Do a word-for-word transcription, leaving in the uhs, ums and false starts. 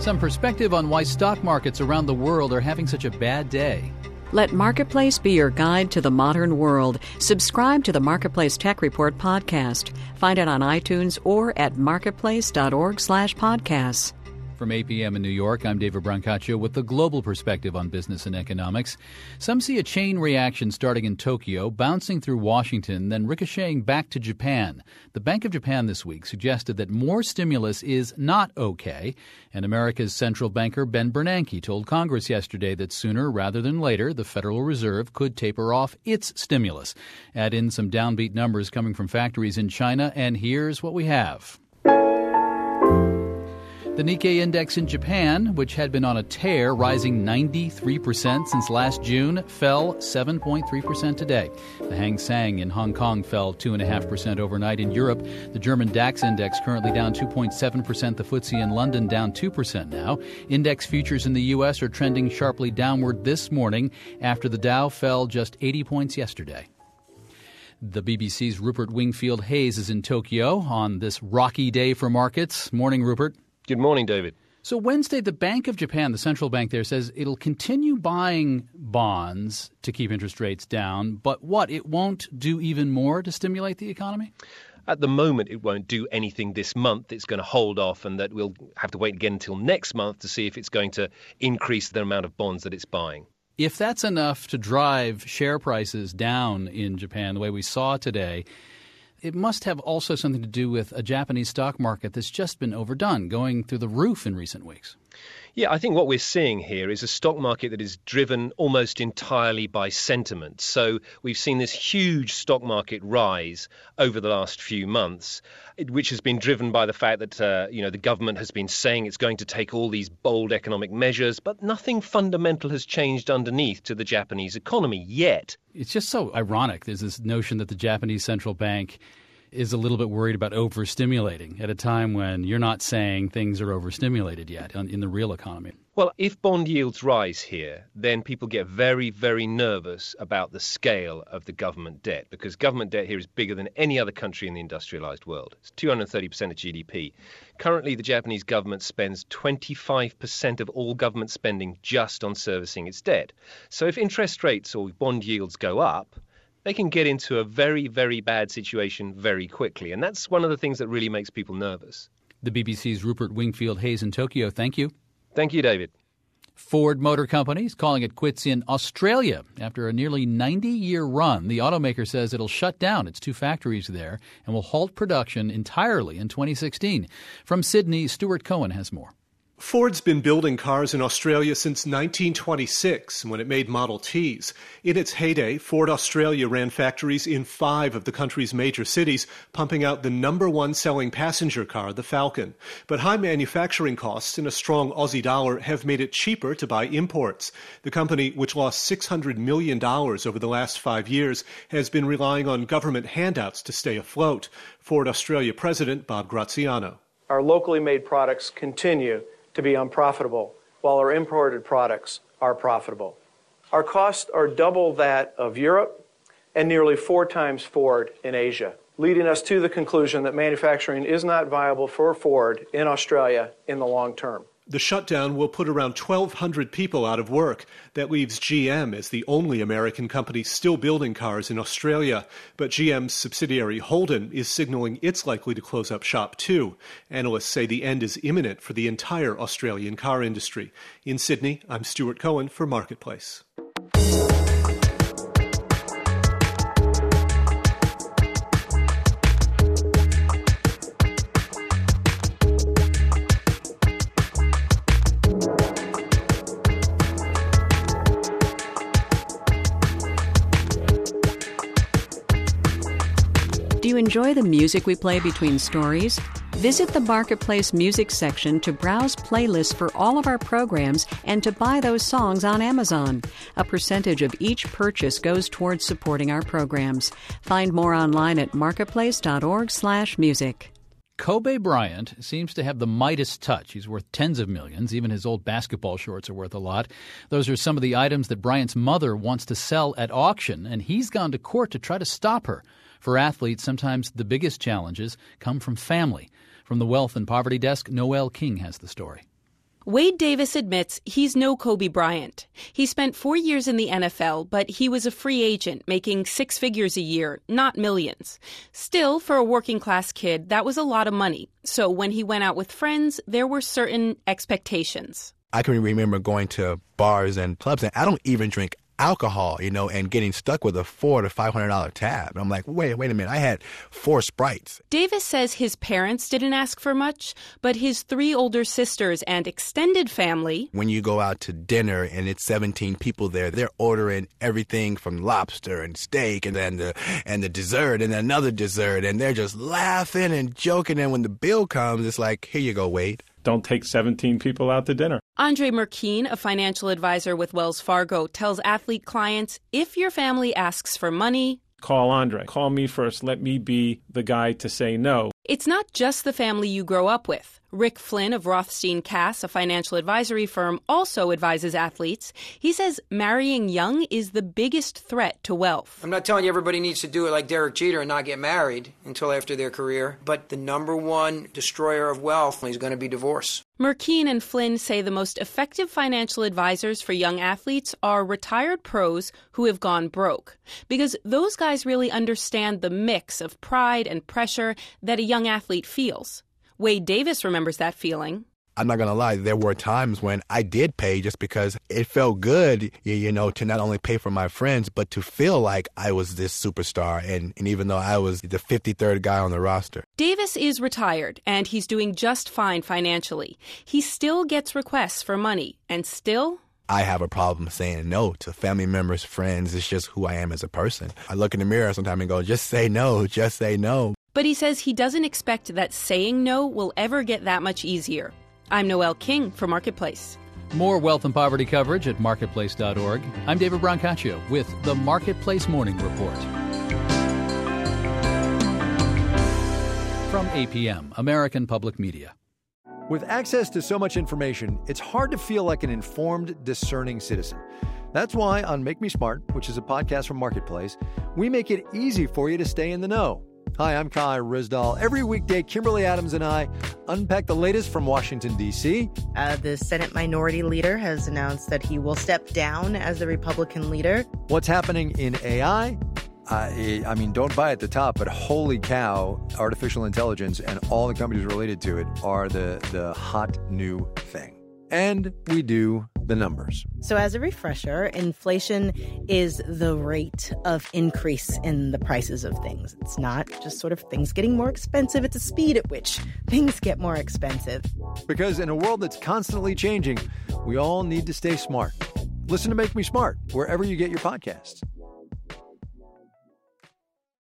Some perspective on why stock markets around the world are having such a bad day. Let Marketplace be your guide to the modern world. Subscribe to the Marketplace Tech Report podcast. Find it on iTunes or at marketplace.org slash podcasts. From eight p.m. in New York, I'm David Brancaccio with the global perspective on business and economics. Some see a chain reaction starting in Tokyo, bouncing through Washington, then ricocheting back to Japan. The Bank of Japan this week suggested that more stimulus is not okay, and America's central banker Ben Bernanke told Congress yesterday that sooner rather than later, the Federal Reserve could taper off its stimulus. Add in some downbeat numbers coming from factories in China, and here's what we have. The Nikkei index in Japan, which had been on a tear, rising ninety-three percent since last June, fell seven point three percent today. The Hang Seng in Hong Kong fell two point five percent overnight. In Europe, the German DAX index currently down two point seven percent. The F T S E in London down two percent now. Index futures in the U S are trending sharply downward this morning after the Dow fell just eighty points yesterday. The B B C's Rupert Wingfield Hayes is in Tokyo on this rocky day for markets. Morning, Rupert. Good morning, David. So Wednesday, the Bank of Japan, the central bank there, says it'll continue buying bonds to keep interest rates down. But what? It won't do even more to stimulate the economy? At the moment, it won't do anything this month. It's going to hold off, and that we'll have to wait again until next month to see if it's going to increase the amount of bonds that it's buying. If that's enough to drive share prices down in Japan the way we saw today, it must have also something to do with a Japanese stock market that's just been overdone, going through the roof in recent weeks. Yeah, I think what we're seeing here is a stock market that is driven almost entirely by sentiment. So we've seen this huge stock market rise over the last few months, which has been driven by the fact that, uh, you know, the government has been saying it's going to take all these bold economic measures, but nothing fundamental has changed underneath to the Japanese economy yet. It's just so ironic. There's this notion that the Japanese central bank is a little bit worried about overstimulating at a time when you're not saying things are overstimulated yet in the real economy. Well, if bond yields rise here, then people get very, very nervous about the scale of the government debt, because government debt here is bigger than any other country in the industrialized world. It's two hundred thirty percent of G D P. Currently, the Japanese government spends twenty-five percent of all government spending just on servicing its debt. So if interest rates or bond yields go up, they can get into a very, very bad situation very quickly. And that's one of the things that really makes people nervous. The B B C's Rupert Wingfield Hayes in Tokyo. Thank you. Thank you, David. Ford Motor Company is calling it quits in Australia. After a nearly ninety-year run, the automaker says it'll shut down its two factories there and will halt production entirely in twenty sixteen. From Sydney, Stuart Cohen has more. Ford's been building cars in Australia since nineteen twenty-six, when it made Model Ts. In its heyday, Ford Australia ran factories in five of the country's major cities, pumping out the number one selling passenger car, the Falcon. But high manufacturing costs and a strong Aussie dollar have made it cheaper to buy imports. The company, which lost six hundred million dollars over the last five years, has been relying on government handouts to stay afloat. Ford Australia President Bob Graziano. Our locally made products continue to be unprofitable, while our imported products are profitable. Our costs are double that of Europe and nearly four times Ford in Asia, leading us to the conclusion that manufacturing is not viable for Ford in Australia in the long term. The shutdown will put around twelve hundred people out of work. That leaves G M as the only American company still building cars in Australia. But G M's subsidiary Holden is signaling it's likely to close up shop too. Analysts say the end is imminent for the entire Australian car industry. In Sydney, I'm Stuart Cohen for Marketplace. Do you enjoy the music we play between stories? Visit the Marketplace Music section to browse playlists for all of our programs and to buy those songs on Amazon. A percentage of each purchase goes towards supporting our programs. Find more online at marketplace.org slash music. Kobe Bryant seems to have the Midas touch. He's worth tens of millions. Even his old basketball shorts are worth a lot. Those are some of the items that Bryant's mother wants to sell at auction, and he's gone to court to try to stop her. For athletes, sometimes the biggest challenges come from family. From the Wealth and Poverty Desk, Noel King has the story. Wade Davis admits he's no Kobe Bryant. He spent four years in the N F L, but he was a free agent, making six figures a year, not millions. Still, for a working-class kid, that was a lot of money. So when he went out with friends, there were certain expectations. I can remember going to bars and clubs, and I don't even drink alcohol, you know, and getting stuck with a four to five hundred dollar tab. And I'm like, wait, wait a minute, I had four Sprites. Davis says his parents didn't ask for much, but his three older sisters and extended family. When you go out to dinner and it's seventeen people there, they're ordering everything from lobster and steak and then the and the dessert and another dessert, and they're just laughing and joking. And when the bill comes, it's like, here you go, Wade. Don't take seventeen people out to dinner. Andre Merkeen, a financial advisor with Wells Fargo, tells athlete clients, if your family asks for money, call Andre. Call me first. Let me be the guy to say no. It's not just the family you grow up with. Rick Flynn of Rothstein Cass, a financial advisory firm, also advises athletes. He says marrying young is the biggest threat to wealth. I'm not telling you everybody needs to do it like Derek Jeter and not get married until after their career, but the number one destroyer of wealth is going to be divorce. Merkeen and Flynn say the most effective financial advisors for young athletes are retired pros who have gone broke, because those guys really understand the mix of pride and pressure that a young athlete feels. Wade Davis remembers that feeling. I'm not going to lie, there were times when I did pay just because it felt good, you know, to not only pay for my friends, but to feel like I was this superstar, and, and even though I was the fifty-third guy on the roster. Davis is retired, and he's doing just fine financially. He still gets requests for money, and still... I have a problem saying no to family members, friends. It's just who I am as a person. I look in the mirror sometimes and go, just say no, just say no. But he says he doesn't expect that saying no will ever get that much easier. I'm Noelle King for Marketplace. More wealth and poverty coverage at marketplace dot org. I'm David Brancaccio with the Marketplace Morning Report. From A P M, American Public Media. With access to so much information, it's hard to feel like an informed, discerning citizen. That's why on Make Me Smart, which is a podcast from Marketplace, we make it easy for you to stay in the know. Hi, I'm Kai Rizdal. Every weekday, Kimberly Adams and I unpack the latest from Washington, D C Uh, the Senate Minority Leader has announced that he will step down as the Republican leader. What's happening in A I? I, I mean, don't buy at the top, but holy cow, artificial intelligence and all the companies related to it are the, the hot new thing. And we do the numbers. So as a refresher, inflation is the rate of increase in the prices of things. It's not just sort of things getting more expensive. It's the speed at which things get more expensive. Because in a world that's constantly changing, we all need to stay smart. Listen to Make Me Smart wherever you get your podcasts.